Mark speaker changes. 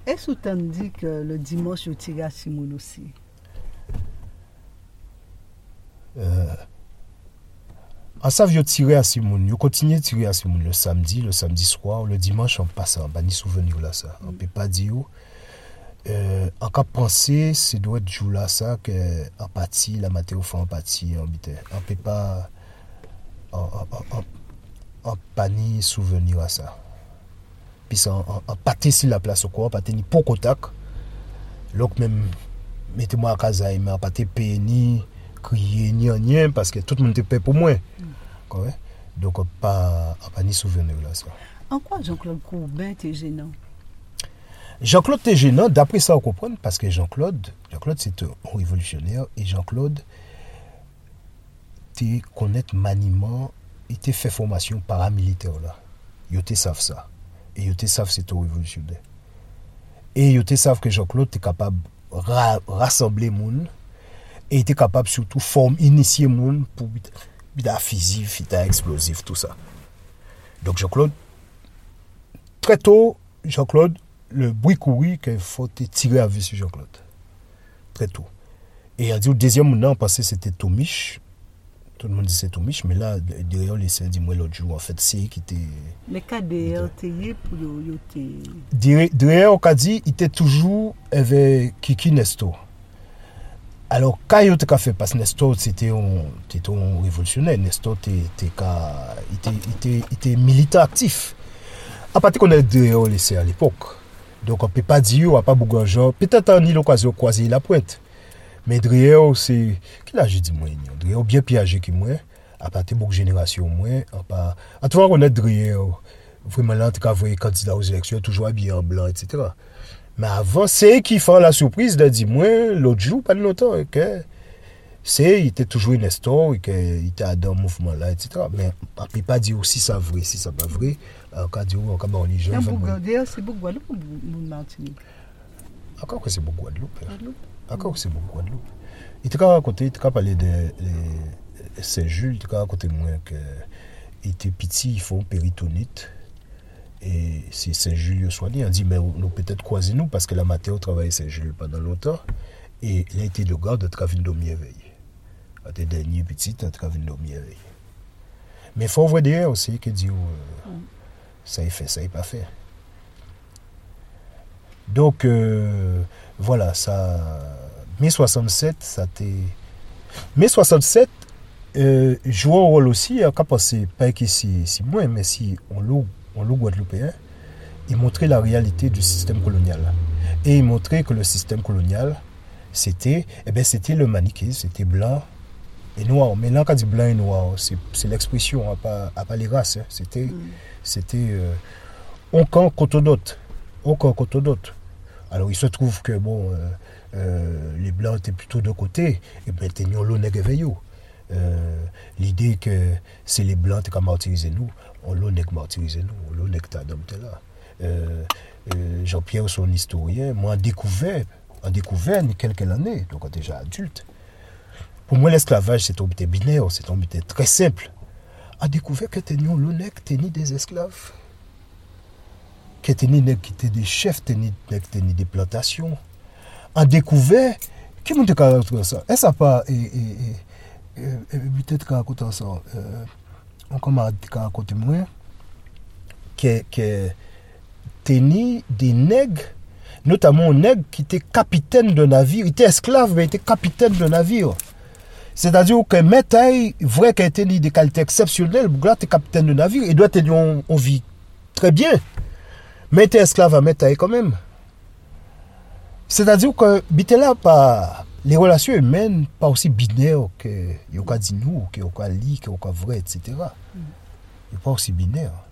Speaker 1: Est-ce que tu as dit que le dimanche, tu tirais à Simone aussi?
Speaker 2: En ça, je tirais à Simone. Je continue de tirer à Simone le samedi soir, le dimanche, on passe en bas, ni souvenir là, ça. On ne peut pas dire. En cas penser, c'est doit être jour là, ça, que en partie, la matière fait en partie, on ne peut pas en panier souvenir à ça. Puis en pâté sur la place, quoi, en pâté ni pour contact. Donc même, mettez-moi à casa, mais en pâté ni crier, ni rien, parce que tout le monde est prêt pour moi. Ouais. Donc pas ni souvenir là, ça.
Speaker 1: En quoi Jean-Claude Courbin était gênant?
Speaker 2: Jean-Claude était gênant, d'après ça on comprend, parce que Jean-Claude c'est un révolutionnaire, et Jean-Claude te connaître maniement, il te fait formation paramilitaire là. Ils te savent ça. Et ils te savent c'est un révolutionnaire. Et ils te savent que Jean-Claude est capable de rassembler les gens, et il était capable surtout de initier les gens pour être physique, explosif, tout ça. Donc Jean-Claude, très tôt, Jean-Claude, le bruit couru qu'il faut tirer à vue sur Jean-Claude. Très tôt. Et on dit, le deuxième moment, on pensait que c'était Tomiche. Tout le monde dit c'est Tomiche, mais là, derrière, les dit moi l'autre jour, en fait, c'est qui était.
Speaker 1: Mais quand derrière, pour
Speaker 2: derrière, on a dit, il était toujours avec Kiki Nestor. Alors, quand il a fait, parce que Nestor, c'était un révolutionnaire. Nestor était militant actif. À partir qu'on a derrière laissé à l'époque. Donc, on ne peut pas dire, on n'a pas beaucoup de gens. Peut-être on a eu l'occasion de croiser la pointe. Mais derrière, c'est. Qui l'a dit, moi, derrière, bien plus âgé que moi. À partir de beaucoup de générations, moi. En tout cas, on est derrière. Vraiment, là, en tout cas, vous voyez, candidat aux élections, toujours habillé en blanc, etc. Mais avant, c'est qui fait la surprise de dire, moi, l'autre jour, pas longtemps, que il était toujours Nestor, et qu'il était dans le mouvement là, etc. Mais on ne peut pas dire si c'est vrai, si c'est pas vrai. En cas de les gens.
Speaker 1: C'est beaucoup Guadeloupe ou Martinique?
Speaker 2: Encore que c'est beaucoup Guadeloupe. Encore que c'est beaucoup Guadeloupe. Il t'a raconté, il t'a parlé de Saint-Jules, il t'a raconté moi qu'il était petit, ils font péritonite. Et c'est Saint-Jules soigné. On dit, mais nous peut-être croiser nous parce que la matin, on travaillait Saint-Jules pendant longtemps. Et il a été le garde de Travine de Mireille. Des derniers petits, de Travine de Mireille. Mais il faut voir derrière aussi que dit, ça est fait, ça est pas fait. Donc, voilà, ça. Mai 67, ça t'est. Mai 67, joue un rôle aussi, à penser, pas que si moi, mais si on loue guadeloupéen, il montrait la réalité du système colonial. Et il montrait que le système colonial, c'était le manichéisme, c'était blanc et noir. Mais là, quand on dit blanc et noir, c'est l'expression, pas les races. Hein. C'était un camp contre d'autres. Alors, il se trouve que, les blancs étaient plutôt de côté, et bien, tenions l'eau nègre l'idée que c'est les blancs qui ont martyrisé nous, on l'eau nègre martyrisé nous, l'eau nègre t'adam t'es là. Jean-Pierre, son historien, moi, a découvert il y a quelques années, donc déjà adulte. Pour moi, l'esclavage, c'est un but binaire, c'est un but très simple. A découvert que tenions l'eau nègre, tenions des esclaves. Que tenions qui étaient des chefs, tenions des plantations. A découvert, qui m'a dit ça? Est-ce pas, peut-être qu'à raconter ça, on commence à raconter moi, que tenions des nègres, notamment un nègre qui était capitaine de navire, il était esclave, mais il était capitaine de navire. C'est-à-dire que Métaille, vrai qu'il était des qualités exceptionnelles, il était capitaine de navire, il doit tenir en vie très bien. Mais il était esclave à Métaille quand même. C'est-à-dire que là, pas les relations humaines, pas aussi binaires que il y a dit nous, que y a lit, que y a vrai, etc. Il n'est pas aussi binaire.